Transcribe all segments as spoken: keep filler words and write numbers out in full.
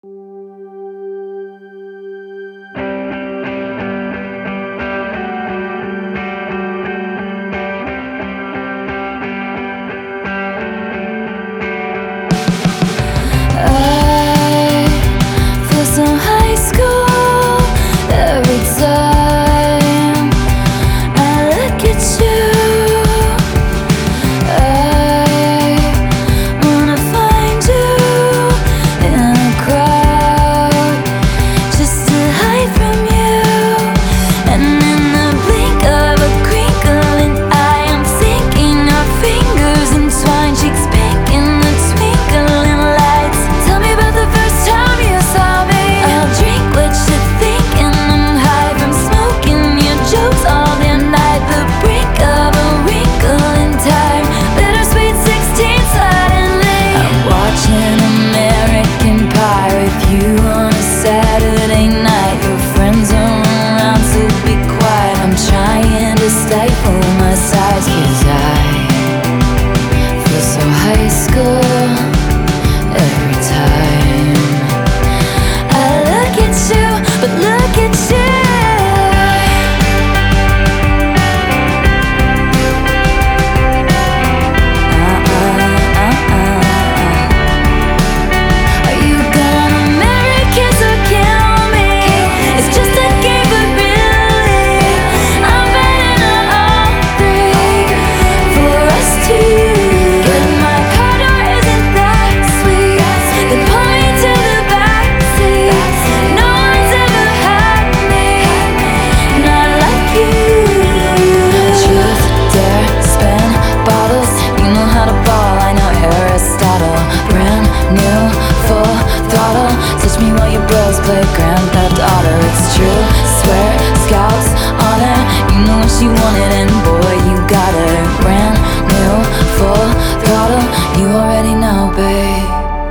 Play Grand Theft Auto, it's true. Swear, scouts, honor. You know what she wanted, and boy, you got her. Brand new, full throttle. You already know, babe.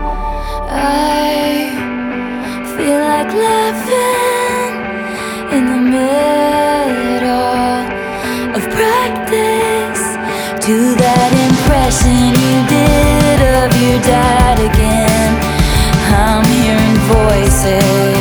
I feel like laughing in the middle of practice to that impression you did of your dad again. I'm hearing voices